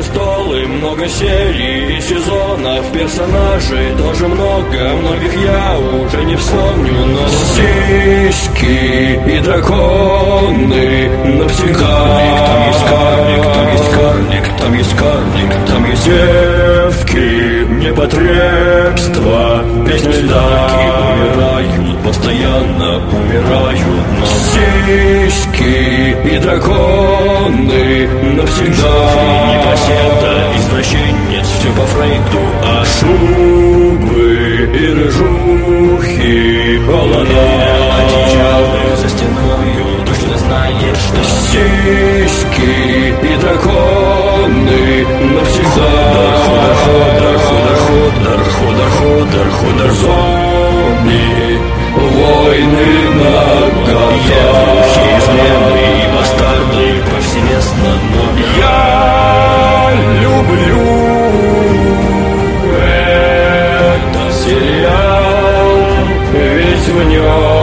престолы, много серий и сезонов, персонажей тоже много, многих я уже не вспомню, но сиськи и драконы навсегда. Там есть карлик, там есть карлик, там есть карлик, там есть девки, непотребства, песни льда умирают, постоянно умирают, но сиськи и драконы навсегда. Непоседа, извращенец, все по Фрейду, а шубы и рыжухи, холода, одеялы за стеною, точно знаешь, что сиськи и драконы навсегда. Ходор, зомби, войны на годах, измены и бастарды повсеместно, но я люблю этот сериал, ведь в нем